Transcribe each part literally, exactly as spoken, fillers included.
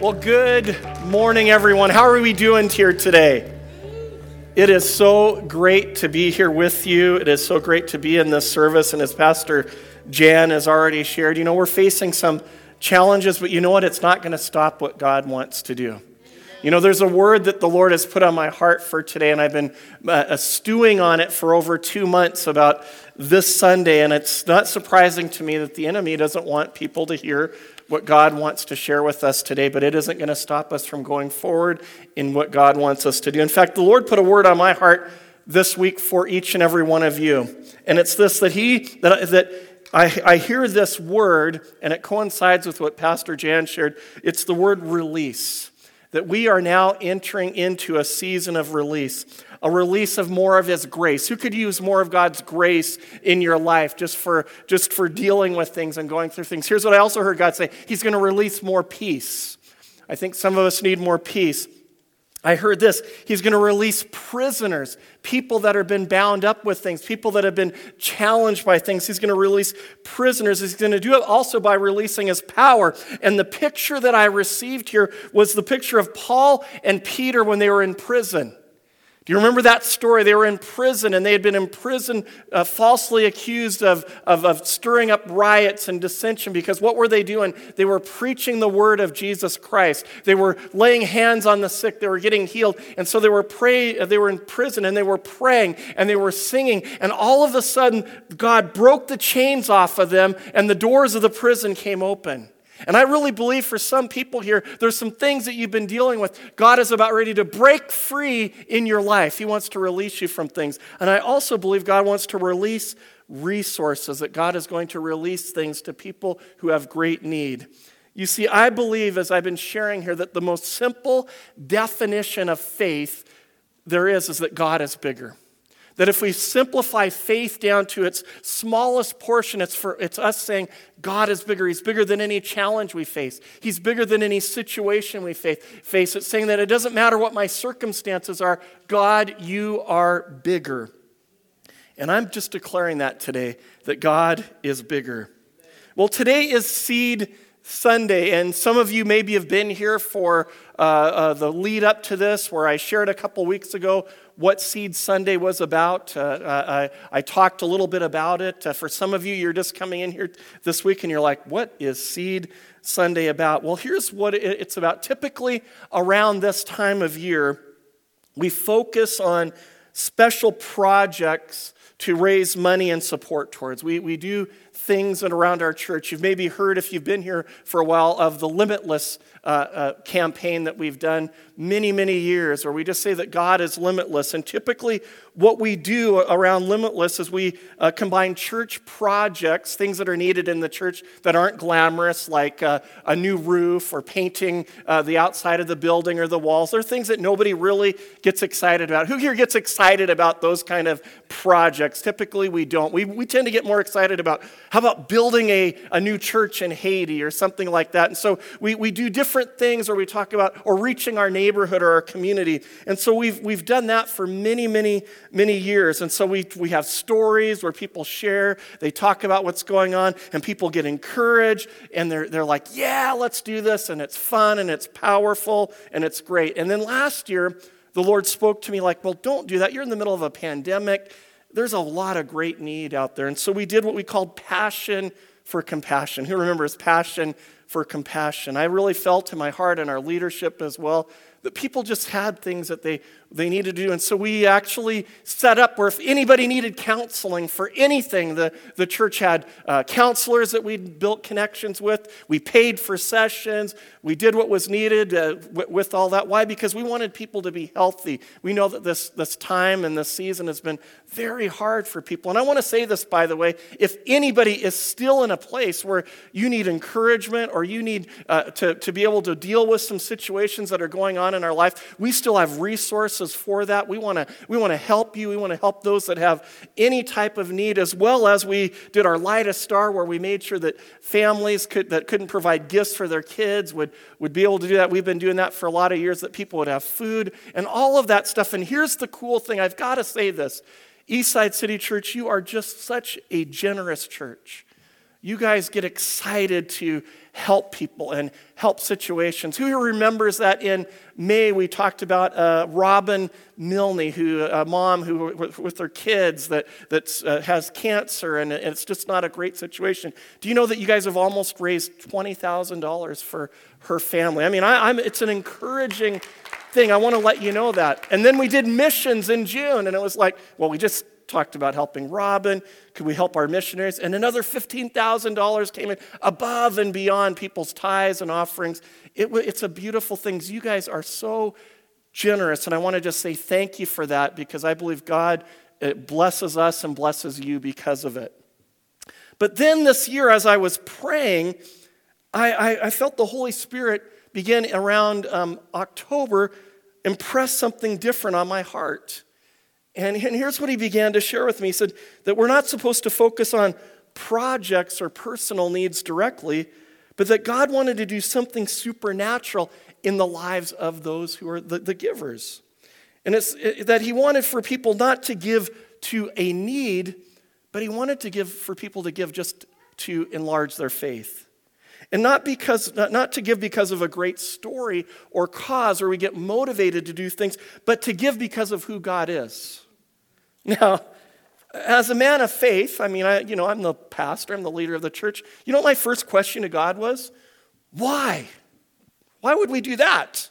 Well, good morning, everyone. How are we doing here today? It is so great to be here with you. It is so great to be in this service. And as Pastor Jan has already shared, you know, we're facing some challenges, but you know what? It's not going to stop what God wants to do. You know, there's a word that the Lord has put on my heart for today, and I've been uh, stewing on it for over two months about this Sunday, and it's not surprising to me that the enemy doesn't want people to hear what God wants to share with us today, but it isn't going to stop us from going forward in what God wants us to do. In fact, the Lord put a word on my heart this week for each and every one of you, and it's this, that he, that, that I, I hear this word, and it coincides with what Pastor Jan shared. It's the word release. That we are now entering into a season of release, a release of more of His grace. Who could use more of God's grace in your life just for, just for dealing with things and going through things? Here's what I also heard God say. He's going to release more peace. I think some of us need more peace. I heard this. He's going to release prisoners, people that have been bound up with things, people that have been challenged by things. He's going to release prisoners. He's going to do it also by releasing His power. And the picture that I received here was the picture of Paul and Peter when they were in prison. Do you remember that story? They were in prison, and they had been in prison uh, falsely accused of, of, of stirring up riots and dissension, because what were they doing? They were preaching the word of Jesus Christ. They were laying hands on the sick. They were getting healed. And so they were pray, they were in prison, and they were praying, and they were singing. And all of a sudden, God broke the chains off of them, and the doors of the prison came open. And I really believe for some people here, there's some things that you've been dealing with. God is about ready to break free in your life. He wants to release you from things. And I also believe God wants to release resources, that God is going to release things to people who have great need. You see, I believe, as I've been sharing here, that the most simple definition of faith there is is that God is bigger. That if we simplify faith down to its smallest portion, it's for it's us saying, God is bigger. He's bigger than any challenge we face. He's bigger than any situation we face. It's saying that it doesn't matter what my circumstances are, God, you are bigger. And I'm just declaring that today, that God is bigger. Well, today is Seed Sunday, and some of you maybe have been here for uh, uh, the lead up to this, where I shared a couple weeks ago what Seed Sunday was about. Uh, I, I talked a little bit about it. Uh, for some of you, you're just coming in here this week and you're like, what is Seed Sunday about? Well, here's what it's about. Typically, around this time of year, we focus on special projects to raise money and support towards. We, we do things around our church. You've maybe heard, if you've been here for a while, of the Limitless uh, uh, campaign that we've done many, many years, where we just say that God is limitless. And typically what we do around Limitless is we uh, combine church projects, things that are needed in the church that aren't glamorous, like uh, a new roof or painting uh, the outside of the building or the walls. They're things that nobody really gets excited about. Who here gets excited about those kind of projects? Typically we don't. We, we tend to get more excited about, how about building a, a new church in Haiti or something like that? And so we, we do different things, or we talk about, or reaching our neighborhood or our community. And so we've we've done that for many, many, many years. And so we we have stories where people share, they talk about what's going on, and people get encouraged, and they're they're like, yeah, let's do this, and it's fun, and it's powerful, and it's great. And then last year, the Lord spoke to me like, well, don't do that. You're in the middle of a pandemic. There's a lot of great need out there. And so we did what we called Passion for Compassion. Who remembers Passion for Compassion? I really felt in my heart, and our leadership as well, that people just had things that they, they needed to do. And so we actually set up where if anybody needed counseling for anything, the, the church had uh, counselors that we built connections with. We paid for sessions. We did what was needed uh, w- with all that. Why? Because we wanted people to be healthy. We know that this, this time and this season has been very hard for people. And I want to say this, by the way, if anybody is still in a place where you need encouragement, or you need uh, to, to be able to deal with some situations that are going on in our life, we still have resources for that. We want to we want to help you. We want to help those that have any type of need, as well as we did our Light a Star, where we made sure that families could, that couldn't provide gifts for their kids would, would be able to do that. We've been doing that for a lot of years, that people would have food and all of that stuff. And here's the cool thing. I've got to say this. Eastside City Church, you are just such a generous church. you guys get excited to help people and help situations. Who here remembers that in May we talked about uh, Robin Milne, who a mom who with, with her kids that that uh, has cancer, and it's just not a great situation. Do you know that you guys have almost raised twenty thousand dollars for her family? I mean, I, I'm, it's an encouraging thing. I want to let you know that. And then we did missions in June, and it was like, well, we just talked about helping Robin. Could we help our missionaries? And another fifteen thousand dollars came in above and beyond people's tithes and offerings. It, it's a beautiful thing. You guys are so generous, and I want to just say thank you for that, because I believe God blesses us and blesses you because of it. But then this year, as I was praying, I, I, I felt the Holy Spirit begin around um, October impress something different on my heart. And, and here's what he began to share with me. He said that we're not supposed to focus on projects or personal needs directly, but that God wanted to do something supernatural in the lives of those who are the, the givers. And it's it, that he wanted for people not to give to a need, but he wanted to give for people to give just to enlarge their faith. And not because not, not to give because of a great story or cause where we get motivated to do things, but to give because of who God is. Now, as a man of faith, I mean, I, you know, I'm the pastor, I'm the leader of the church. You know what my first question to God was? Why? Why would we do that?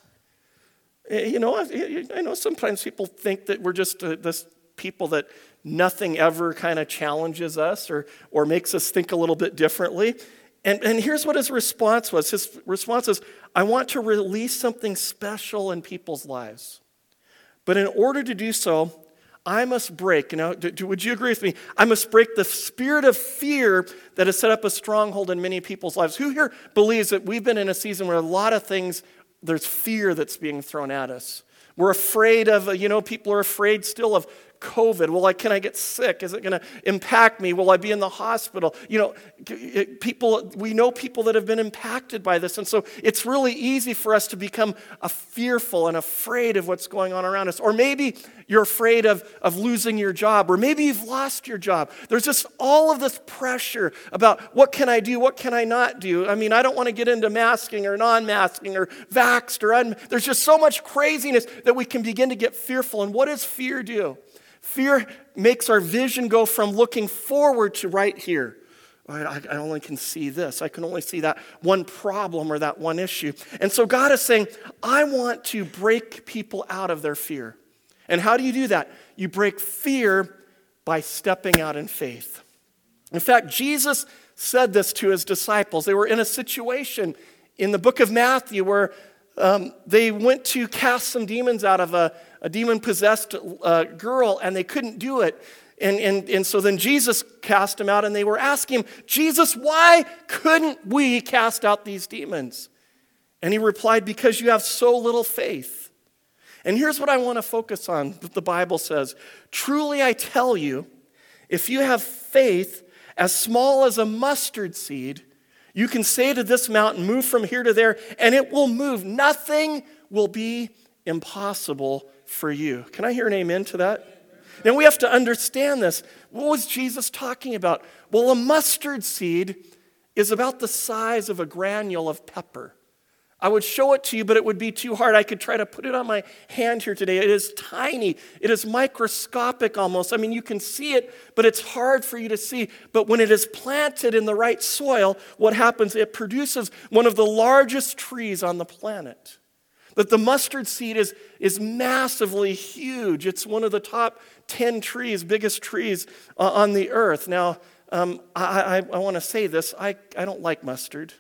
You know, I, I know sometimes people think that we're just uh, this people that nothing ever kind of challenges us or, or makes us think a little bit differently. And, and here's what his response was. His response is, I want to release something special in people's lives. But in order to do so, I must break, you know, do, do, would you agree with me? I must break the spirit of fear that has set up a stronghold in many people's lives. Who here believes that we've been in a season where a lot of things, there's fear that's being thrown at us? We're afraid of, you know, people are afraid still of COVID. Well, like, can I get sick? Is it going to impact me? Will I be in the hospital? You know, people, we know people that have been impacted by this. And so it's really easy for us to become a fearful and afraid of what's going on around us. Or maybe you're afraid of, of losing your job, or maybe you've lost your job. There's just all of this pressure about what can I do? What can I not do? I mean, I don't want to get into masking or non-masking or vaxxed or un- there's just so much craziness that we can begin to get fearful. And what does fear do? Fear makes our vision go from looking forward to right here. I, I only can see this. I can only see that one problem or that one issue. And so God is saying, I want to break people out of their fear. And how do you do that? You break fear by stepping out in faith. In fact, Jesus said this to his disciples. They were in a situation in the book of Matthew where um, they went to cast some demons out of a a demon-possessed uh, girl, and they couldn't do it. And, and, and so then Jesus cast them out, and they were asking him, Jesus, why couldn't we cast out these demons? And he replied, because you have so little faith. And here's what I want to focus on, that the Bible says. Truly I tell you, if you have faith as small as a mustard seed, you can say to this mountain, move from here to there, and it will move. Nothing will be impossible for you. Can I hear an amen to that? Now we have to understand this. What was Jesus talking about? Well, a mustard seed is about the size of a granule of pepper. I would show it to you, but it would be too hard. I could try to put it on my hand here today. It is tiny. It is microscopic almost. I mean, you can see it, but it's hard for you to see. But when it is planted in the right soil, what happens? It produces one of the largest trees on the planet. That the mustard seed is, is massively huge. It's one of the top ten trees, biggest trees uh, on the earth. Now, um, I, I, I want to say this. I, I don't like mustard.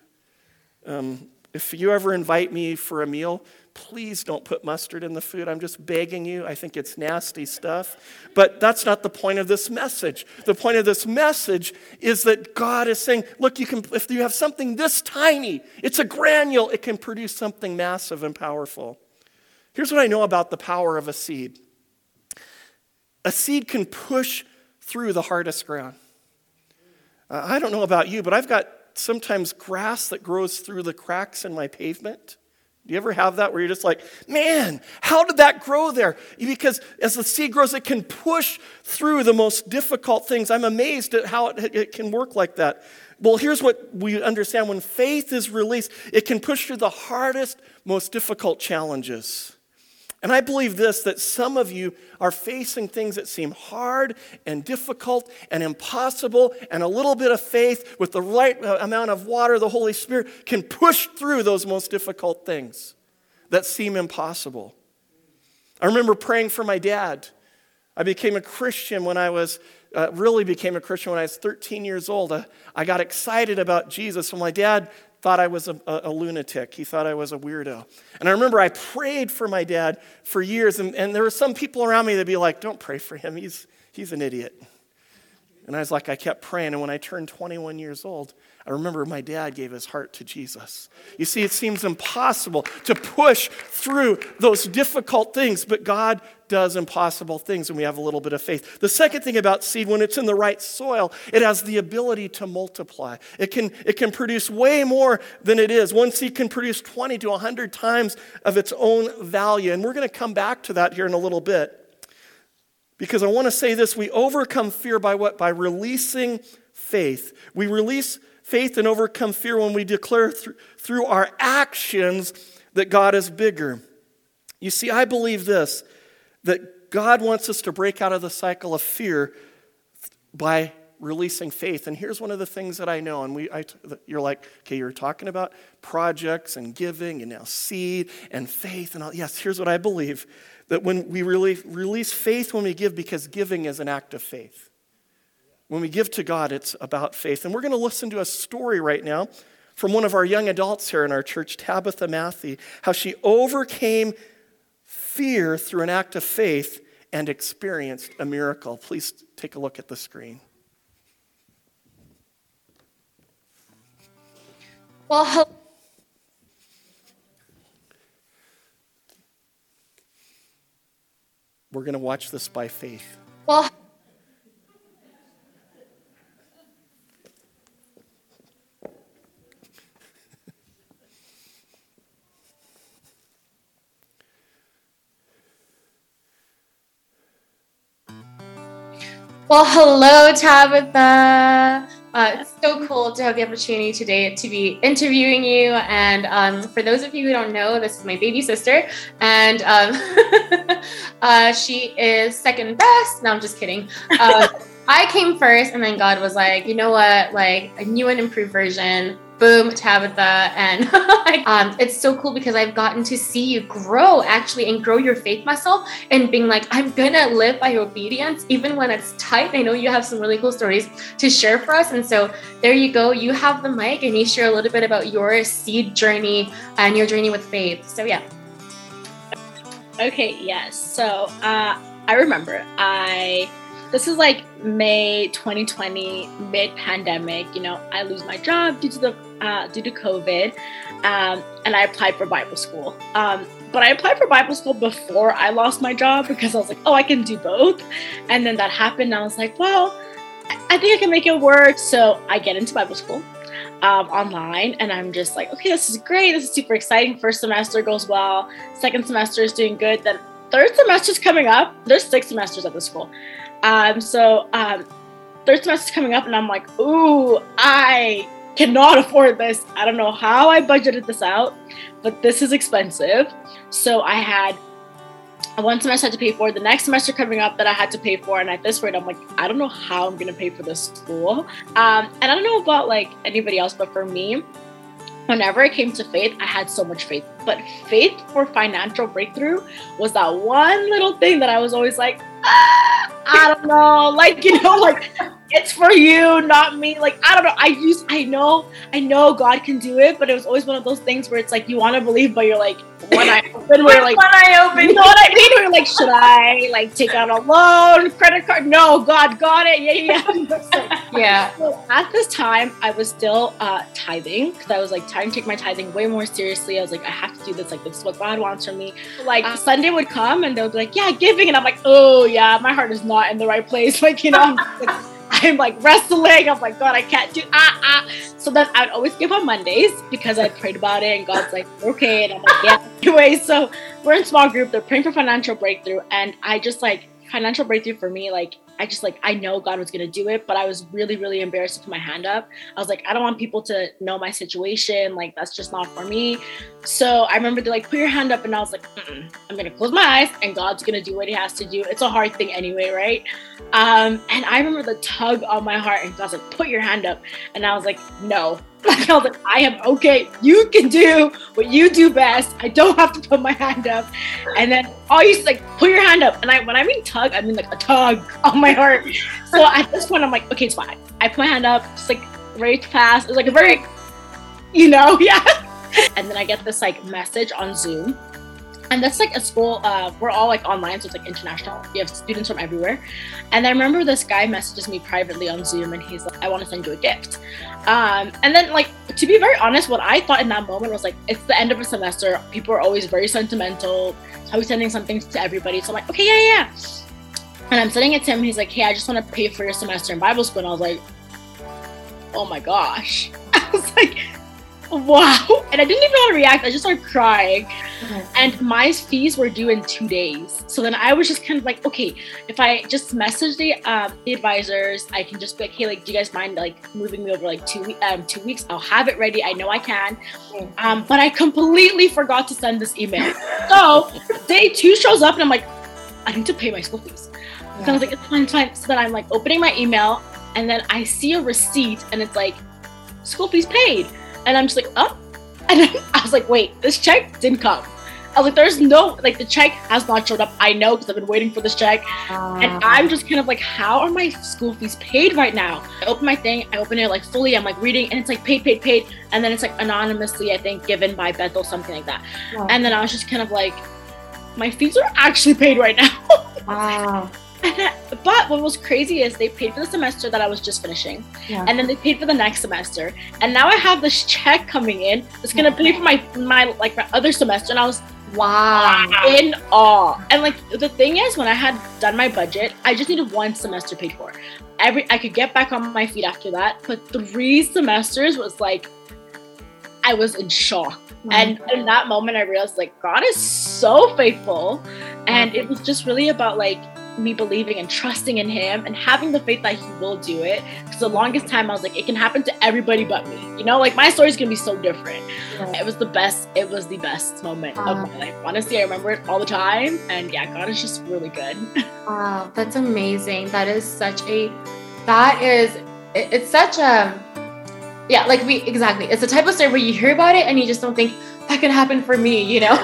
Um, if you ever invite me for a meal, please don't put mustard in the food. I'm just begging you. I think it's nasty stuff. But that's not the point of this message. The point of this message is that God is saying, look, you can, if you have something this tiny, it's a granule, it can produce something massive and powerful. Here's what I know about the power of a seed. A seed can push through the hardest ground. Uh, I don't know about you, but I've got sometimes grass that grows through the cracks in my pavement. Do you ever have that where you're just like, man, how did that grow there? Because as the seed grows, it can push through the most difficult things. I'm amazed at how it, it can work like that. Well, here's what we understand. When faith is released, it can push through the hardest, most difficult challenges. And I believe this, that some of you are facing things that seem hard and difficult and impossible, and a little bit of faith with the right amount of water, the Holy Spirit, can push through those most difficult things that seem impossible. I remember praying for my dad. I became a Christian when I was, uh, really became a Christian when I was thirteen years old. I, I got excited about Jesus, and my dad thought I was a, a, a lunatic. He thought I was a weirdo. And I remember I prayed for my dad for years, and, and there were some people around me that'd be like, don't pray for him, he's, he's an idiot. And I was like, I kept praying, and when I turned twenty-one years old, I remember my dad gave his heart to Jesus. You see, it seems impossible to push through those difficult things, but God does impossible things, and we have a little bit of faith. The second thing about seed, when it's in the right soil, it has the ability to multiply. It can, it can produce way more than it is. One seed can produce twenty to one hundred times of its own value, and we're going to come back to that here in a little bit. Because I want to say this, we overcome fear by what? By releasing faith. We release faith and overcome fear when we declare th- through our actions that God is bigger. You see, I believe this, that God wants us to break out of the cycle of fear by releasing faith. And here's one of the things that I know, and we, I, you're like, okay, you're talking about projects and giving and now seed and faith and all. Yes, here's what I believe, that when we really release faith when we give, because giving is an act of faith. When we give to God, it's about faith. And we're going to listen to a story right now from one of our young adults here in our church, Tabitha Matthey, how she overcame fear through an act of faith and experienced a miracle. Please take a look at the screen. Well, hello. We're going to watch this by faith. Well, well, hello, Tabitha. Uh, it's so cool to have the opportunity today to be interviewing you. And um, for those of you who don't know, this is my baby sister. And um, uh, she is second best. No, I'm just kidding. Uh, I came first, and then God was like, you know what? Like a new and improved version. Boom, Tabitha. And um, it's so cool because I've gotten to see you grow actually and grow your faith muscle and being like, I'm gonna live by obedience even when it's tight. I know you have some really cool stories to share for us. And so there you go. You have the mic and you share a little bit about your seed journey and your journey with faith. So yeah. Okay, yes. So uh, I remember I... This is like May twenty twenty, mid-pandemic. You know, I lose my job due to the uh, due to COVID, um, and I applied for Bible school. Um, but I applied for Bible school before I lost my job because I was like, oh, I can do both. And then that happened, and I was like, well, I think I can make it work. So I get into Bible school um, online, and I'm just like, okay, this is great. This is super exciting. First semester goes well. Second semester is doing good. Then third semester's coming up. There's six semesters at the school. Um, so, um, third semester's coming up and I'm like, ooh, I cannot afford this. I don't know how I budgeted this out, but this is expensive. So I had one semester I had to pay for, the next semester coming up that I had to pay for. And at this rate, I'm like, I don't know how I'm going to pay for this school. Um, and I don't know about like anybody else, but for me, whenever it came to faith, I had so much faith. But faith for financial breakthrough was that one little thing that I was always like, ah, I don't know, like, you know, like, it's for you, not me. Like, I don't know. I use, I know, I know God can do it, but it was always one of those things where it's like, you want to believe, but you're like, one eye open, where like, one eye open. You know what I mean? We're like, should I like take out a loan, credit card? No, God got it. Yeah, yeah, yeah. Yeah. So at this time, I was still uh, tithing because I was like trying to take my tithing way more seriously. I was like, I have to do this. Like, this is what God wants from me. Like, uh, Sunday would come and they'll be like, yeah, giving. And I'm like, oh, yeah, my heart is not in the right place. Like, you know, I'm like, I I'm like wrestling. I'm like, God, I can't do ah ah. So then I'd always give on Mondays because I prayed about it, and God's like, okay, and I'm like, yeah. Anyway, so we're in small group. They're praying for financial breakthrough, and I just like financial breakthrough for me. Like I just like I know God was gonna do it, but I was really really embarrassed to put my hand up. I was like, I don't want people to know my situation. Like that's just not for me. So I remember they're like, put your hand up, and I was like, Mm-mm. I'm gonna close my eyes, and God's gonna do what He has to do. It's a hard thing anyway, right? Um, and I remember the tug on my heart, and God's like, put your hand up, and I was like, no. Like, I was like, I am okay. You can do what you do best. I don't have to put my hand up. And then all you like, put your hand up. And I, when I mean tug, I mean like a tug on my heart. So at this point, I'm like, okay, it's fine. I put my hand up, just like very fast. It was like a very, you know, yeah. And then I get this like message on Zoom. And that's like a school, uh, we're all like online, so it's like international. You have students from everywhere. And I remember this guy messages me privately on Zoom, and he's like, I want to send you a gift. Um, and then like, to be very honest, what I thought in that moment was like, it's the end of a semester. People are always very sentimental. So I was sending something to everybody. So I'm like, okay, yeah, yeah. And I'm sending it to him. And he's like, hey, I just want to pay for your semester in Bible school. And I was like, oh my gosh. I was like, wow. And I didn't even know how to react. I just started crying. Okay. And my fees were due in two days. So then I was just kind of like, okay, if I just message the um, the advisors, I can just be like, hey, like, do you guys mind like moving me over like two, um, two weeks? I'll have it ready. I know I can. Um, but I completely forgot to send this email. So day two shows up, and I'm like, I need to pay my school fees. Yeah. So I was like, it's fine, it's fine. So then I'm like opening my email, and then I see a receipt, and it's like, school fees paid. And I'm just like, oh. And then I was like, wait, this check didn't come. I was like, there's no, like, the check has not showed up. I know, because I've been waiting for this check. Uh, and I'm just kind of like, how are my school fees paid right now? I open my thing, I open it like fully, I'm like reading, and it's like paid, paid, paid. And then it's like anonymously, I think, given by Bethel, something like that. Wow. And then I was just kind of like, my fees are actually paid right now. Wow. But what was crazy is they paid for the semester that I was just finishing, yeah. And then they paid for the next semester, and now I have this check coming in that's gonna pay for my my like my other semester, and I was wow in awe. And like the thing is, when I had done my budget, I just needed one semester paid for. Every I could get back on my feet after that, but three semesters was like I was in shock. Mm-hmm. And in that moment, I realized like God is so faithful, and it was just really about like me believing and trusting in Him and having the faith that He will do it. Because the longest time I was like, it can happen to everybody but me. You know, like my story's gonna be so different. Yeah. It was the best. It was the best moment wow. of my life. Honestly, I remember it all the time. And yeah, God is just really good. Wow, that's amazing. That is such a. That is. It, it's such a. Yeah, like we exactly. It's the type of story where you hear about it and you just don't think that could happen for me, you know?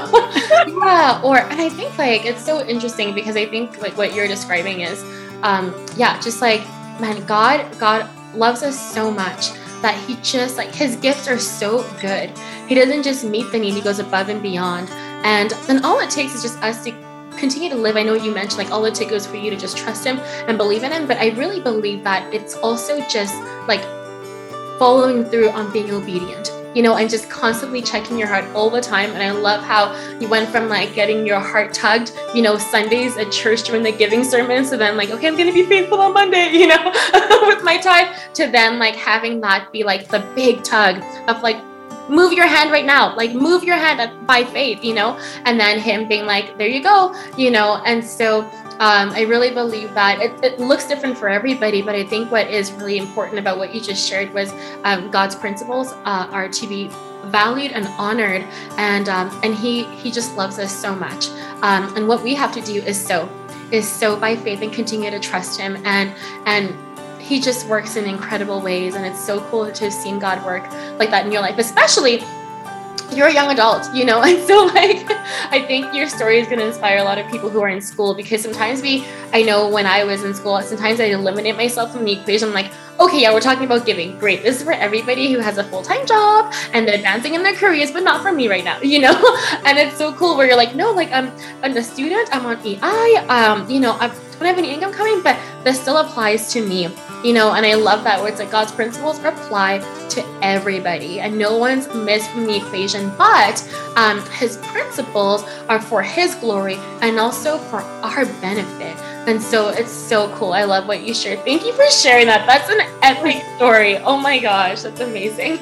Yeah. Or and I think like it's so interesting because I think like what you're describing is, um, yeah, just like man, God, God loves us so much that He just like His gifts are so good. He doesn't just meet the need; He goes above and beyond. And then all it takes is just us to continue to live. I know you mentioned like all it takes is for you to just trust Him and believe in Him, but I really believe that it's also just like following through on being obedient, you know, and just constantly checking your heart all the time. And I love how you went from like getting your heart tugged, you know, Sundays at church during the giving sermon. So then like, okay, I'm going to be faithful on Monday, you know, with my tithe, to then like having that be like the big tug of like, move your hand right now, like move your hand by faith, you know, and then Him being like, there you go, you know. And so Um, I really believe that it, it looks different for everybody, but I think what is really important about what you just shared was um, God's principles uh, are to be valued and honored, and um, and He He just loves us so much. Um, and what we have to do is sow, is sow by faith and continue to trust Him, and and He just works in incredible ways, and it's so cool to have seen God work like that in your life, especially. You're a young adult, you know, and so like, I think your story is going to inspire a lot of people who are in school, because sometimes we, I know when I was in school, sometimes I eliminate myself from the equation. I'm like, okay, yeah, we're talking about giving. Great. This is for everybody who has a full-time job and they're advancing in their careers, but not for me right now, you know? And it's so cool where you're like, no, like I'm, I'm a student, I'm on E I, um, you know, I don't have any income coming, but this still applies to me. You know, and I love that where it's like God's principles apply to everybody and no one's missed from the equation, but um, His principles are for His glory and also for our benefit. And so it's so cool. I love what you shared. Thank you for sharing that. That's an epic story. Oh my gosh, that's amazing.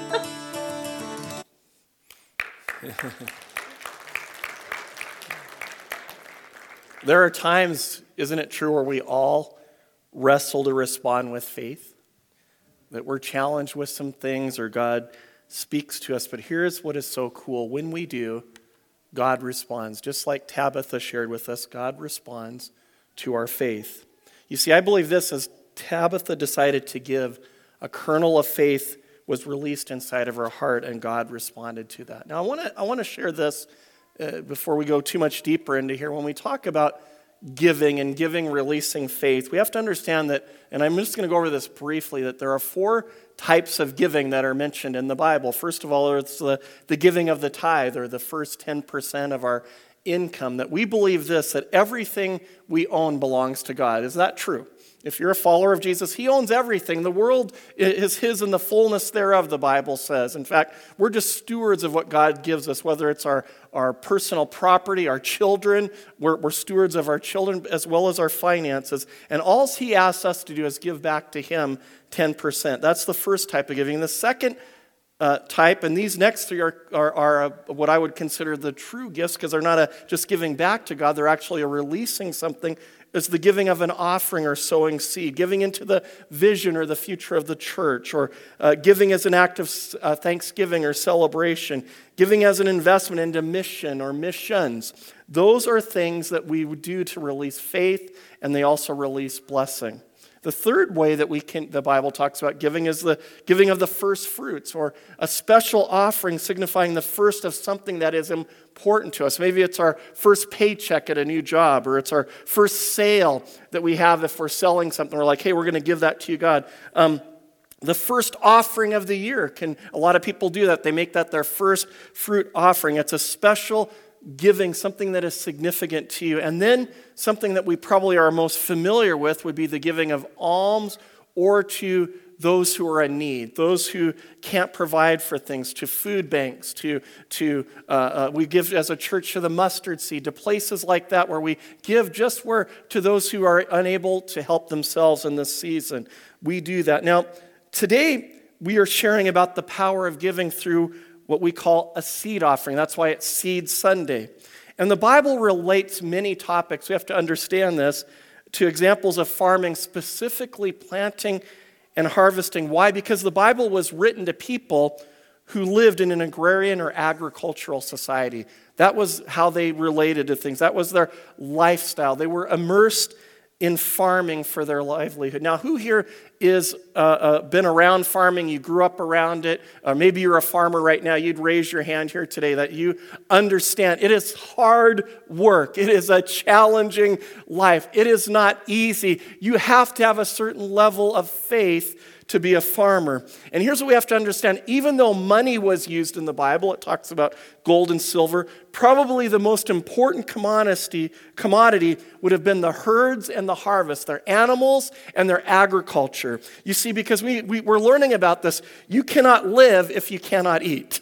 There are times, isn't it true, where we all wrestle to respond with faith? That we're challenged with some things or God speaks to us. But here's what is so cool. When we do, God responds. Just like Tabitha shared with us, God responds to our faith. You see, I believe this, as Tabitha decided to give, a kernel of faith was released inside of her heart, and God responded to that. Now, I want to I want to share this uh, before we go too much deeper into here. When we talk about giving and giving releasing faith, we have to understand that, and I'm just going to go over this briefly, that there are four types of giving that are mentioned in the Bible. First of all, it's the, the giving of the tithe, or the first ten percent of our income, that we believe this, that everything we own belongs to God. Is that true? If you're a follower of Jesus, he owns everything. The world is his and the fullness thereof, the Bible says. In fact, we're just stewards of what God gives us, whether it's our, our personal property, our children. We're, we're stewards of our children as well as our finances. And all he asks us to do is give back to him ten percent. That's the first type of giving. The second uh, type, and these next three are, are, are a, what I would consider the true gifts, because they're not a, just giving back to God, they're actually a releasing something. It's the giving of an offering or sowing seed, giving into the vision or the future of the church, or uh, giving as an act of uh, thanksgiving or celebration, giving as an investment into mission or missions. Those are things that we do to release faith, and they also release blessing. The third way that we can, the Bible talks about giving, is the giving of the first fruits, or a special offering signifying the first of something that is important to us. Maybe it's our first paycheck at a new job, or it's our first sale that we have if we're selling something. We're like, hey, we're going to give that to you, God. Um, the first offering of the year, can a lot of people do that. They make that their first fruit offering. It's a special giving, something that is significant to you. And then something that we probably are most familiar with would be the giving of alms, or to those who are in need, those who can't provide for things, to food banks, to, to uh, uh, we give as a church to the mustard seed, to places like that where we give just where to those who are unable to help themselves in this season. We do that. Now, today we are sharing about the power of giving through what we call a seed offering. That's why it's Seed Sunday. And the Bible relates many topics, we have to understand this, to examples of farming, specifically planting and harvesting. Why? Because the Bible was written to people who lived in an agrarian or agricultural society. That was how they related to things. That was their lifestyle. They were immersed in farming for their livelihood. Now, who here is uh, uh, been around farming? You grew up around it. Or maybe you're a farmer right now. You'd raise your hand here today that you understand. It is hard work. It is a challenging life. It is not easy. You have to have a certain level of faith to be a farmer. And here's what we have to understand. Even though money was used in the Bible, it talks about gold and silver, probably the most important commodity, commodity would have been the herds and the harvest, their animals and their agriculture. You see, because we, we, we're learning about this, you cannot live if you cannot eat.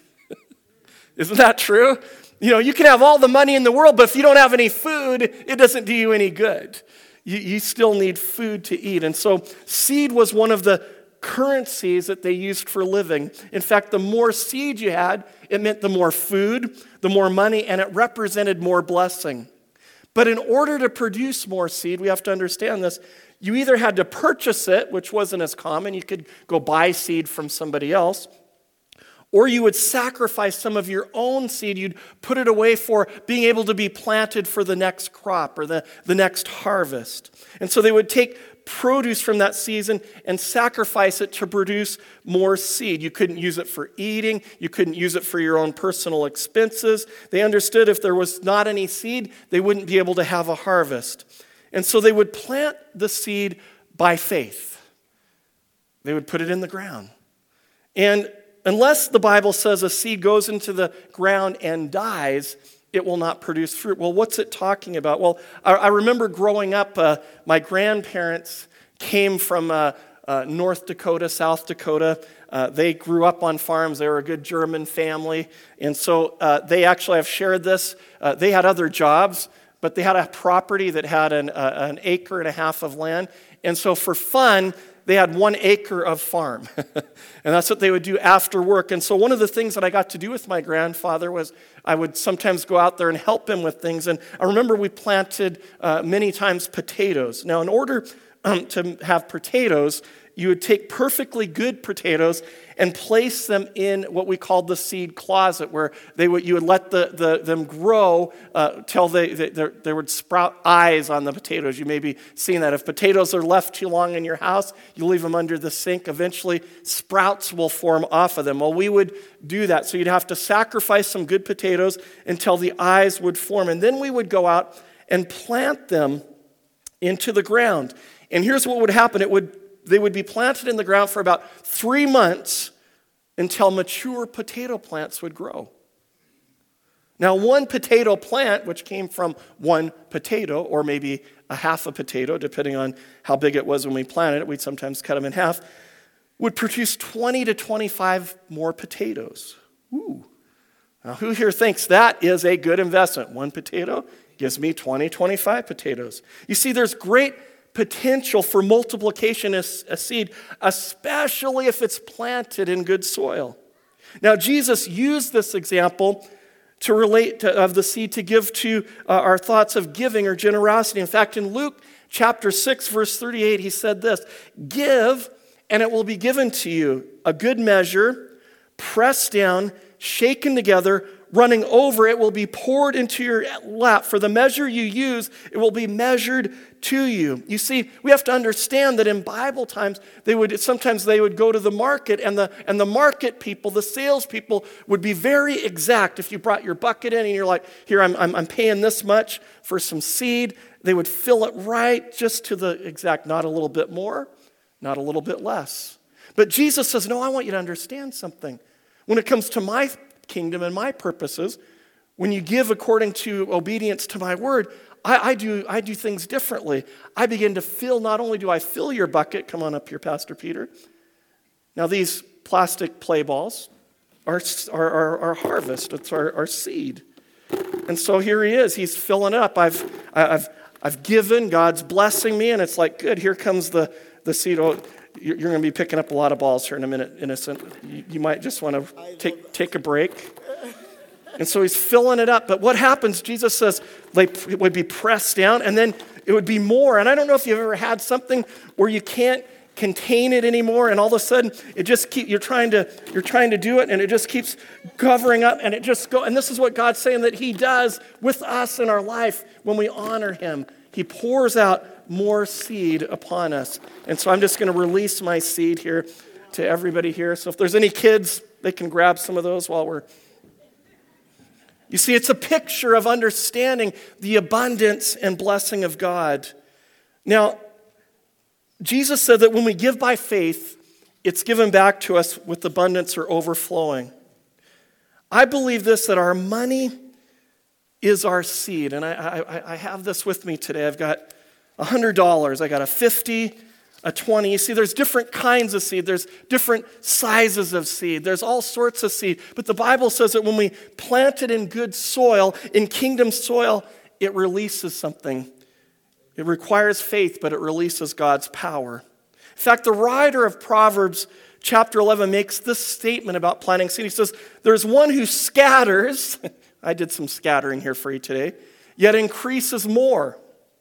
Isn't that true? You know, you can have all the money in the world, but if you don't have any food, it doesn't do you any good. You, you still need food to eat. And so seed was one of the currencies that they used for living. In fact, the more seed you had, it meant the more food, the more money, and it represented more blessing. But in order to produce more seed, we have to understand this, you either had to purchase it, which wasn't as common, you could go buy seed from somebody else, or you would sacrifice some of your own seed, you'd put it away for being able to be planted for the next crop or the, the next harvest. And so they would take produce from that season and sacrifice it to produce more seed. You couldn't use it for eating. You couldn't use it for your own personal expenses. They understood if there was not any seed, they wouldn't be able to have a harvest. And so they would plant the seed by faith. They would put it in the ground. And unless the Bible says a seed goes into the ground and dies, it will not produce fruit. Well, what's it talking about? Well, I, I remember growing up, uh, my grandparents came from uh, uh, North Dakota, South Dakota. Uh, they grew up on farms. They were a good German family. And so uh, they actually have shared this. Uh, they had other jobs, but they had a property that had an, uh, an acre and a half of land. And so for fun, they had one acre of farm. And that's what they would do after work. And so one of the things that I got to do with my grandfather was I would sometimes go out there and help him with things. And I remember we planted uh, many times potatoes. Now, in order um, to have potatoes, you would take perfectly good potatoes and place them in what we called the seed closet, where they would you would let the, the them grow uh, till they, they they would sprout eyes on the potatoes. You may be seeing that. If potatoes are left too long in your house, you leave them under the sink. Eventually, sprouts will form off of them. Well, we would do that. So you'd have to sacrifice some good potatoes until the eyes would form, and then we would go out and plant them into the ground. And here's what would happen: it would They would be planted in the ground for about three months until mature potato plants would grow. Now, one potato plant, which came from one potato, or maybe a half a potato, depending on how big it was when we planted it, we'd sometimes cut them in half, would produce twenty to twenty-five more potatoes. Ooh. Now, who here thinks that is a good investment? One potato gives me twenty, twenty-five potatoes. You see, there's great potential for multiplication as a seed, especially if it's planted in good soil. Now, Jesus used this example to relate to, of the seed to give to uh, our thoughts of giving or generosity. In fact, in Luke chapter six, verse thirty-eight, he said this: "Give, and it will be given to you, a good measure, pressed down, shaken together, running over, it will be poured into your lap. For the measure you use, it will be measured to you." You see, we have to understand that in Bible times, they would sometimes they would go to the market, and the and the market people, the salespeople, would be very exact. If you brought your bucket in and you're like, "Here, I'm I'm, I'm paying this much for some seed," they would fill it right just to the exact, not a little bit more, not a little bit less. But Jesus says, "No, I want you to understand something. When it comes to my kingdom and my purposes, when you give according to obedience to my word, I, I do I do things differently. I begin to fill, not only do I fill your bucket," come on up here, Pastor Peter. Now these plastic play balls are, are, are, are harvest, it's our, our seed. And so here he is, he's filling up. I've I've I've given, God's blessing me, and it's like, good, here comes the, the seed. Oh, you're going to be picking up a lot of balls here in a minute, Innocent. You, you might just want to take take a break. And so he's filling it up. But what happens, Jesus says, like, it would be pressed down, and then it would be more. And I don't know if you've ever had something where you can't contain it anymore, and all of a sudden it just keep you're trying to you're trying to do it, and it just keeps covering up, and it just go. And this is what God's saying that he does with us in our life when we honor him. He pours out more seed upon us. And so I'm just going to release my seed here to everybody here. So if there's any kids, they can grab some of those while we're... You see, it's a picture of understanding the abundance and blessing of God. Now, Jesus said that when we give by faith, it's given back to us with abundance or overflowing. I believe this, that our money is our seed. And I, I, I have this with me today. I've got one hundred dollars. I got a fifty, a twenty. You see, there's different kinds of seed. There's different sizes of seed. There's all sorts of seed. But the Bible says that when we plant it in good soil, in kingdom soil, it releases something. It requires faith, but it releases God's power. In fact, the writer of Proverbs chapter eleven makes this statement about planting seed. He says, "There's one who scatters," I did some scattering here for you today, "yet increases more.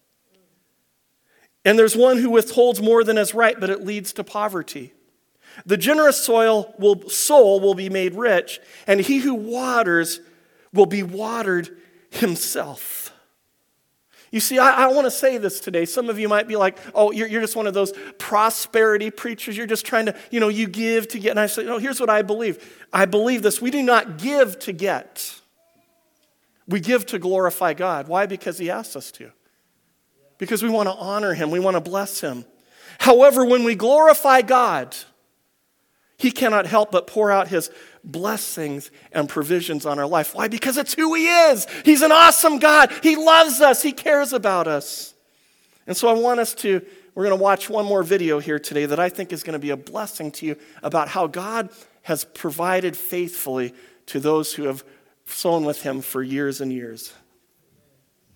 And there's one who withholds more than is right, but it leads to poverty. The generous soil will, soul will be made rich, and he who waters will be watered himself." You see, I, I want to say this today. Some of you might be like, "Oh, you're, you're just one of those prosperity preachers. You're just trying to, you know, you give to get." And I say, no, here's what I believe. I believe this. We do not give to get. We give to glorify God. Why? Because he asks us to. Because we want to honor him. We want to bless him. However, when we glorify God, he cannot help but pour out his blessings and provisions on our life. Why? Because it's who he is. He's an awesome God. He loves us. He cares about us. And so I want us to, we're going to watch one more video here today that I think is going to be a blessing to you about how God has provided faithfully to those who have sown with him for years and years.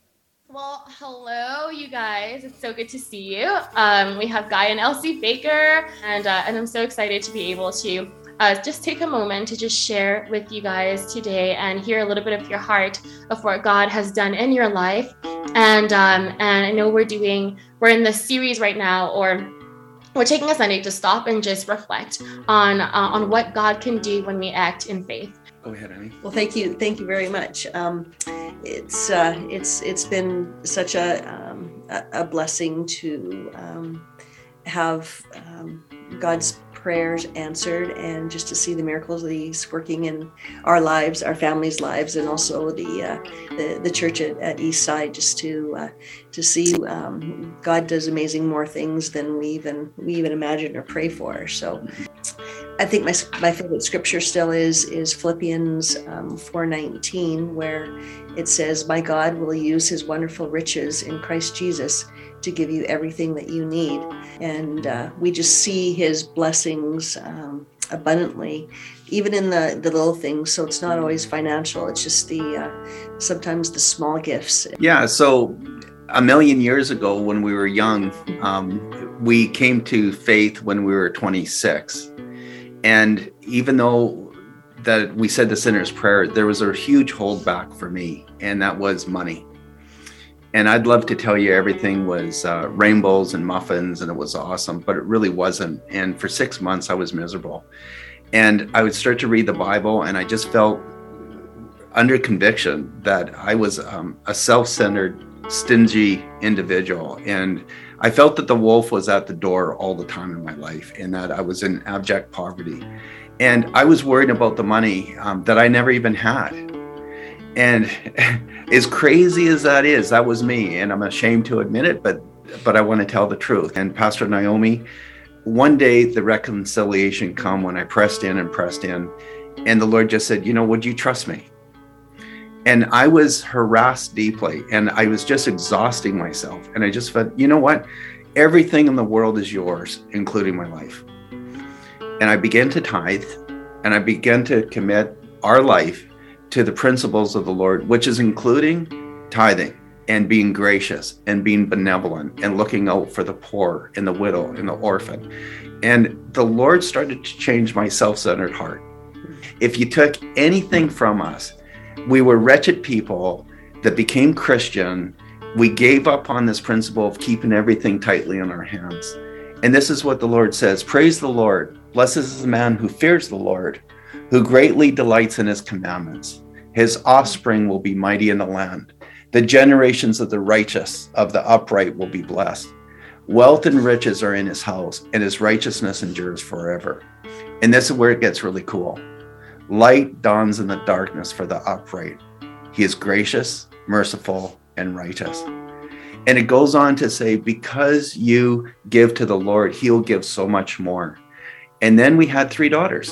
Well, hello, you guys. It's so good to see you. Um, we have Guy and Elsie Baker, and uh, and I'm so excited to be able to uh, just take a moment to just share with you guys today and hear a little bit of your heart of what God has done in your life. And um, and I know we're doing we're in this series right now, or we're taking a Sunday to stop and just reflect on uh, on what God can do when we act in faith. Go ahead, Annie. Well, thank you, thank you very much. Um, it's uh, it's it's been such a um, a, a blessing to um, have um, God's prayers answered, and just to see the miracles that He's working in our lives, our families' lives, and also the uh, the, the church at, at Eastside. Just to uh, to see um, God does amazing more things than we even we even imagine or pray for. So. I think my my favorite scripture still is is Philippians um, four nineteen, where it says, "My God will use His wonderful riches in Christ Jesus to give you everything that you need." And uh, we just see His blessings um, abundantly, even in the, the little things. So it's not always financial. It's just the uh, sometimes the small gifts. Yeah. So a million years ago, when we were young, um, we came to faith when we were twenty-six. And even though that we said the sinner's prayer, there was a huge holdback for me, and that was money. And I'd love to tell you everything was uh, rainbows and muffins and it was awesome, but it really wasn't. And for six months, I was miserable. And I would start to read the Bible, and I just felt under conviction that I was um, a self-centered, stingy individual. And I felt that the wolf was at the door all the time in my life, and that I was in abject poverty. And I was worried about the money um, that I never even had. And as crazy as that is, that was me. And I'm ashamed to admit it, but but I want to tell the truth. And Pastor Naomi, one day the reconciliation come when I pressed in and pressed in. And the Lord just said, you know, would you trust me? And I was harassed deeply, and I was just exhausting myself. And I just felt, you know what? Everything in the world is yours, including my life. And I began to tithe, and I began to commit our life to the principles of the Lord, which is including tithing and being gracious and being benevolent and looking out for the poor and the widow and the orphan. And the Lord started to change my self-centered heart. If you took anything from us, we were wretched people that became Christian. We gave up on this principle of keeping everything tightly in our hands. And this is what the Lord says, praise the Lord. Blessed is the man who fears the Lord, who greatly delights in his commandments. His offspring will be mighty in the land. The generations of the righteous, of the upright, will be blessed. Wealth and riches are in his house, and his righteousness endures forever. And this is where it gets really cool. Light dawns in the darkness for the upright. He is gracious, merciful, and righteous. And it goes on to say, because you give to the Lord, he'll give so much more. And then we had three daughters.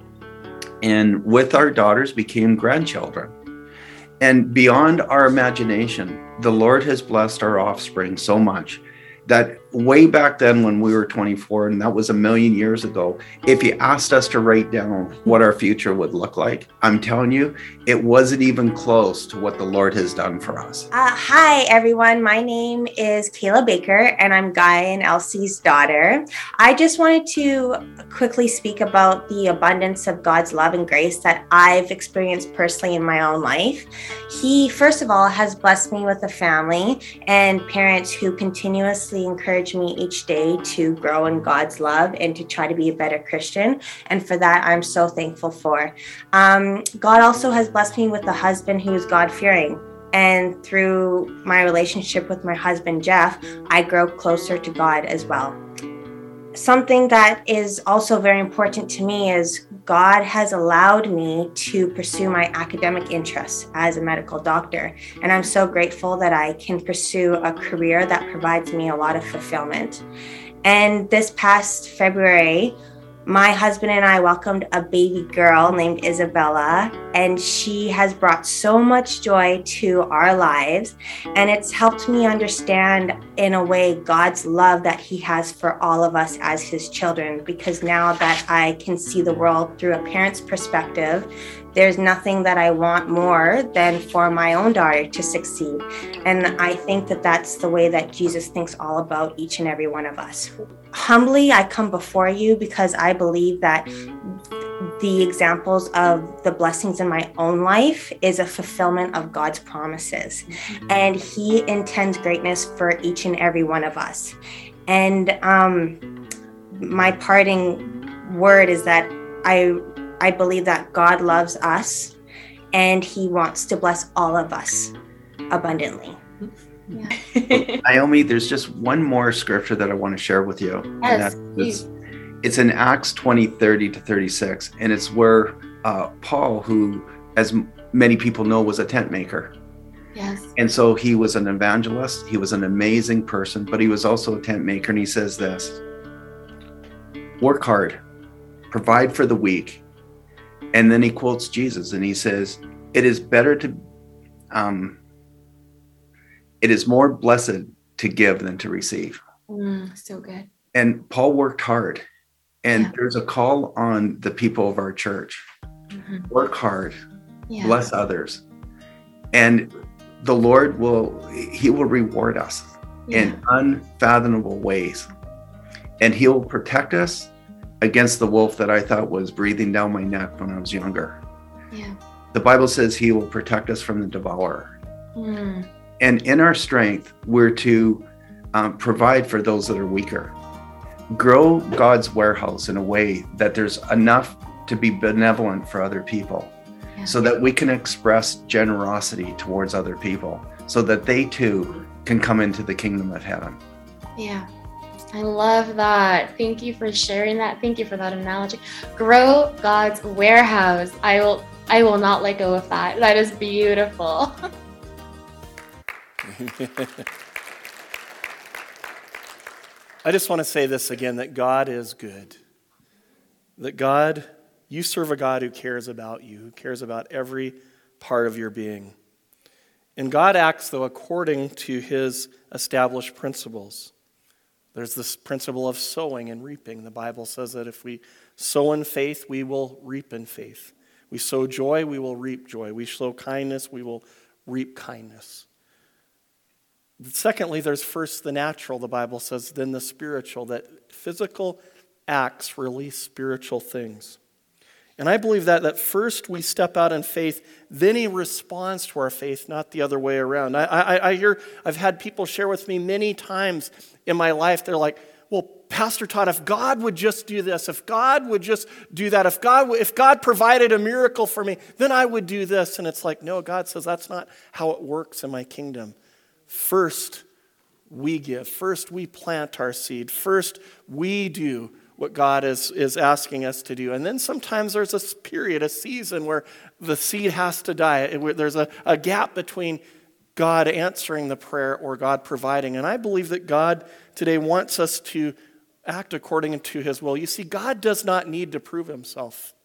And with our daughters became grandchildren. And beyond our imagination, the Lord has blessed our offspring so much that way back then when we were twenty-four, and that was a million years ago, if you asked us to write down what our future would look like, I'm telling you, it wasn't even close to what the Lord has done for us. Uh, hi, everyone. My name is Kayla Baker, and I'm Guy and Elsie's daughter. I just wanted to quickly speak about the abundance of God's love and grace that I've experienced personally in my own life. He, first of all, has blessed me with a family and parents who continuously encourage me each day to grow in God's love and to try to be a better Christian. And for that, I'm so thankful for. Um, God also has blessed me with a husband who is God-fearing. And through my relationship with my husband, Jeff, I grow closer to God as well. Something that is also very important to me is God has allowed me to pursue my academic interests as a medical doctor. And I'm so grateful that I can pursue a career that provides me a lot of fulfillment. And this past February, my husband and I welcomed a baby girl named Isabella, and she has brought so much joy to our lives. And it's helped me understand, in a way, God's love that he has for all of us as his children, because now that I can see the world through a parent's perspective, there's nothing that I want more than for my own daughter to succeed. And I think that that's the way that Jesus thinks all about each and every one of us. Humbly, I come before you because I believe that the examples of the blessings in my own life is a fulfillment of God's promises. And he intends greatness for each and every one of us. And um, my parting word is that I I believe that God loves us and he wants to bless all of us abundantly. Yeah. Naomi, there's just one more scripture that I want to share with you. Yes, And that's- it's in Acts twenty, thirty to thirty-six. And it's where uh, Paul, who, as m- many people know, was a tent maker. Yes. And so he was an evangelist. He was an amazing person, but he was also a tent maker. And he says this: work hard, provide for the weak. And then he quotes Jesus and he says, it is better to, um, it is more blessed to give than to receive. Mm, so good. And Paul worked hard. And Yeah. there's a call on the people of our church. Mhm. Work hard, Yeah. bless others. And the Lord will, he will reward us Yeah. in unfathomable ways. And he'll protect us against the wolf that I thought was breathing down my neck when I was younger. Yeah. The Bible says he will protect us from the devourer. Mm. And in our strength, we're to um, provide for those that are weaker. Grow God's warehouse in a way that there's enough to be benevolent for other people, Yeah. so that we can express generosity towards other people, so that they too can come into the kingdom of heaven. Yeah. I love that. Thank you for sharing that. Thank you for that analogy. Grow God's warehouse. I will I will not let go of that. That is beautiful. I just want to say this again, that God is good. That God, you serve a God who cares about you, who cares about every part of your being. And God acts, though, according to his established principles. There's this principle of sowing and reaping. The Bible says that if we sow in faith, we will reap in faith. We sow joy, we will reap joy. We sow kindness, we will reap kindness. Secondly, there's first the natural, the Bible says, then the spiritual, that physical acts release spiritual things. And I believe that, that first we step out in faith, then he responds to our faith, not the other way around. I, I, I hear, I've had people share with me many times in my life, they're like, well, Pastor Todd, if God would just do this, if God would just do that, if God, if God provided a miracle for me, then I would do this. And it's like, no, God says that's not how it works in my kingdom. First, we give. First, we plant our seed. First, we do what God is, is asking us to do. And then sometimes there's a period, a season where the seed has to die. It, there's a, a gap between God answering the prayer or God providing. And I believe that God today wants us to act according to his will. You see, God does not need to prove himself,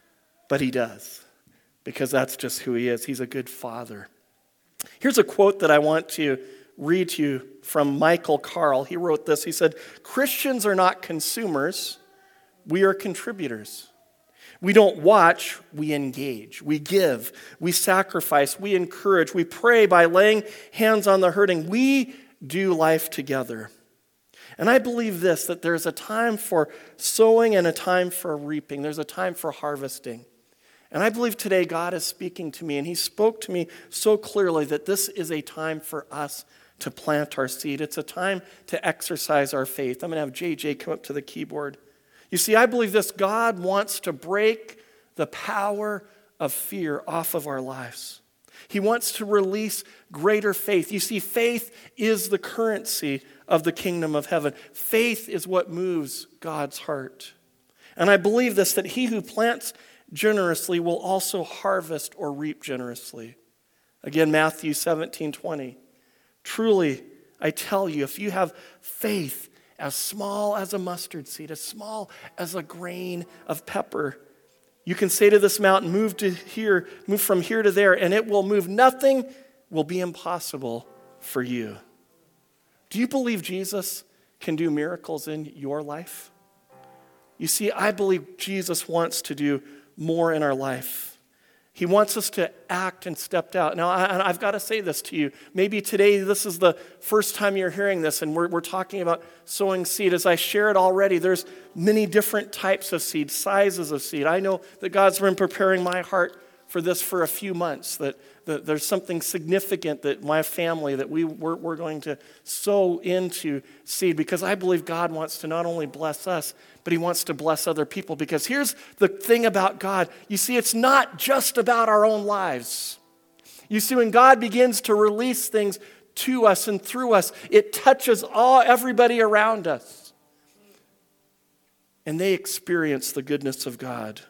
but he does, because that's just who he is. He's a good father. Here's a quote that I want to read to you from Michael Carl. He wrote this. He said, Christians are not consumers, we are contributors. We don't watch, we engage. We give, we sacrifice, we encourage, we pray by laying hands on the hurting. We do life together. And I believe this, that there's a time for sowing and a time for reaping. There's a time for harvesting. And I believe today God is speaking to me, and he spoke to me so clearly that this is a time for us to plant our seed. It's a time to exercise our faith. I'm going to have J J come up to the keyboard. You see, I believe this, God wants to break the power of fear off of our lives. He wants to release greater faith. You see, faith is the currency of the kingdom of heaven. Faith is what moves God's heart. And I believe this, that he who plants generously will also harvest or reap generously. Again, Matthew seventeen twenty. Truly, I tell you, if you have faith as small as a mustard seed, as small as a grain of pepper, you can say to this mountain, move to here, move from here to there, and it will move. Nothing will be impossible for you. Do you believe Jesus can do miracles in your life? You see, I believe Jesus wants to do more in our life. He wants us to act and step out. Now, I, I've got to say this to you. Maybe today this is the first time you're hearing this, and we're, we're talking about sowing seed. As I shared already, there's many different types of seed, sizes of seed. I know that God's been preparing my heart for this for a few months, that, that there's something significant that my family, that we, we're, we're going to sow into seed, because I believe God wants to not only bless us, but he wants to bless other people. Because here's the thing about God. You see, it's not just about our own lives. You see, when God begins to release things to us and through us, it touches all everybody around us. And they experience the goodness of God.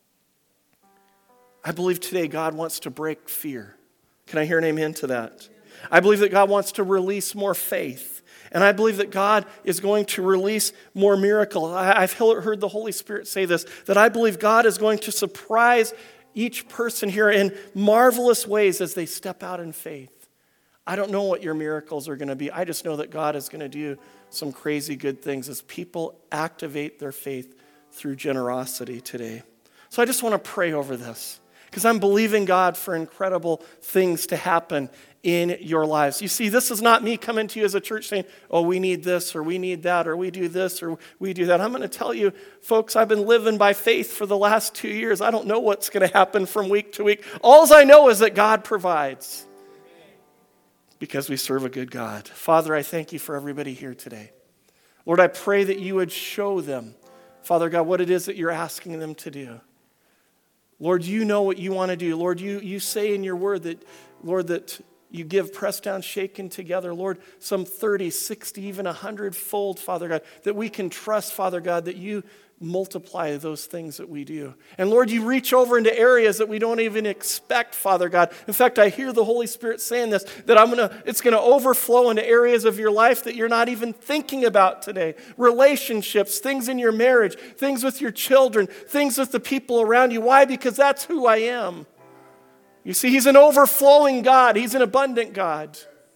I believe today God wants to break fear. Can I hear an amen to that? I believe that God wants to release more faith. And I believe that God is going to release more miracle. I've heard the Holy Spirit say this, that I believe God is going to surprise each person here in marvelous ways as they step out in faith. I don't know what your miracles are going to be. I just know that God is going to do some crazy good things as people activate their faith through generosity today. So I just want to pray over this, because I'm believing God for incredible things to happen in your lives. You see, this is not me coming to you as a church saying, oh, we need this, or we need that, or we do this, or we do that. I'm going to tell you, folks, I've been living by faith for the last two years. I don't know what's going to happen from week to week. All I know is that God provides, because we serve a good God. Father, I thank you for everybody here today. Lord, I pray that you would show them, Father God, what it is that you're asking them to do. Lord, you know what you want to do. Lord, you, you say in your word that, Lord, that you give pressed down, shaken together. Lord, some thirty, sixty, even one hundred fold, Father God, that we can trust, Father God, that you multiply those things that we do. And Lord, you reach over into areas that we don't even expect, Father God. In fact, I hear the Holy Spirit saying this, that I'm gonna, it's going to overflow into areas of your life that you're not even thinking about today. Relationships, things in your marriage, things with your children, things with the people around you. Why? Because that's who I am. You see, he's an overflowing God. He's an abundant God.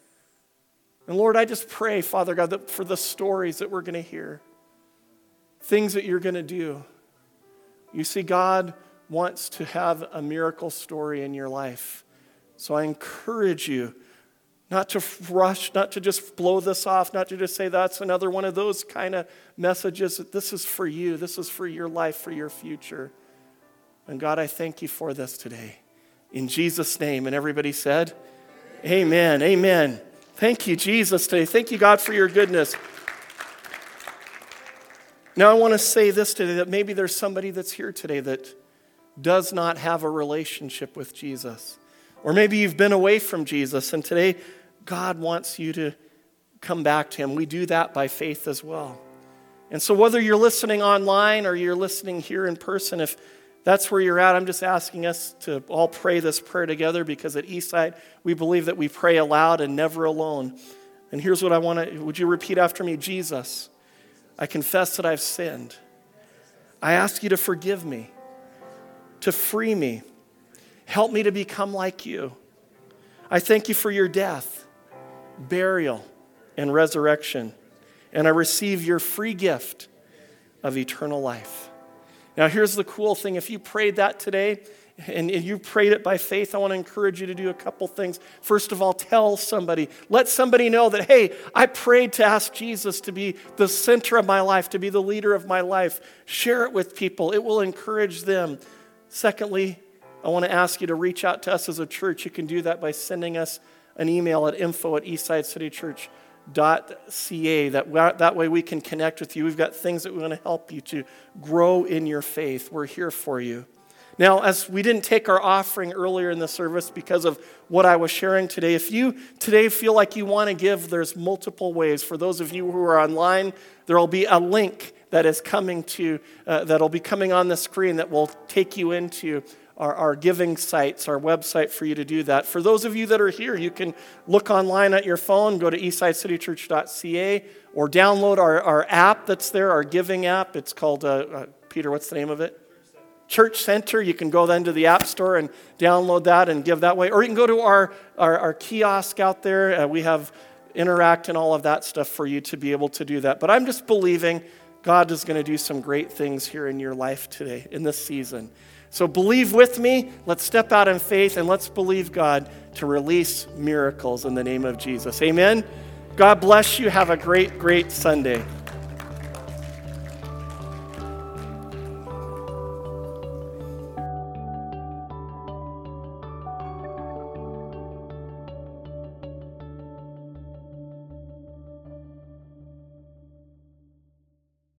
And Lord, I just pray, Father God, that for the stories that we're going to hear, things that you're going to do. You see, God wants to have a miracle story in your life. So I encourage you not to rush, not to just blow this off, not to just say that's another one of those kind of messages. That this is for you. This is for your life, for your future. And God, I thank you for this today. In Jesus' name. And everybody said, amen, amen. Thank you, Jesus, today. Thank you, God, for your goodness. Now, I want to say this today, that maybe there's somebody that's here today that does not have a relationship with Jesus. Or maybe you've been away from Jesus, and today God wants you to come back to him. We do that by faith as well. And so whether you're listening online or you're listening here in person, if that's where you're at, I'm just asking us to all pray this prayer together, because at Eastside, we believe that we pray aloud and never alone. And here's what I want to, would you repeat after me? Jesus, I confess that I've sinned. I ask you to forgive me, to free me. Help me to become like you. I thank you for your death, burial, and resurrection. And I receive your free gift of eternal life. Now, here's the cool thing. If you prayed that today, and you prayed it by faith, I want to encourage you to do a couple things. First of all, tell somebody. Let somebody know that, hey, I prayed to ask Jesus to be the center of my life, to be the leader of my life. Share it with people. It will encourage them. Secondly, I want to ask you to reach out to us as a church. You can do that by sending us an email at info at eastsidecitychurch dot c a. That, that way we can connect with you. We've got things that we want to help you to grow in your faith. We're here for you. Now, as we didn't take our offering earlier in the service because of what I was sharing today, if you today feel like you want to give, there's multiple ways. For those of you who are online, there will be a link that is coming to, uh, that'll be coming on the screen that will take you into Our, our giving sites, our website for you to do that. For those of you that are here, you can look online at your phone, go to eastsidecitychurch dot c a, or download our, our app that's there, our giving app. It's called, uh, uh, Peter, what's the name of it? Church Center. You can go then to the App Store and download that and give that way. Or you can go to our, our, our kiosk out there. Uh, we have Interact and all of that stuff for you to be able to do that. But I'm just believing God is going to do some great things here in your life today, in this season. So believe with me. Let's step out in faith and let's believe God to release miracles in the name of Jesus. Amen. God bless you. Have a great, great Sunday.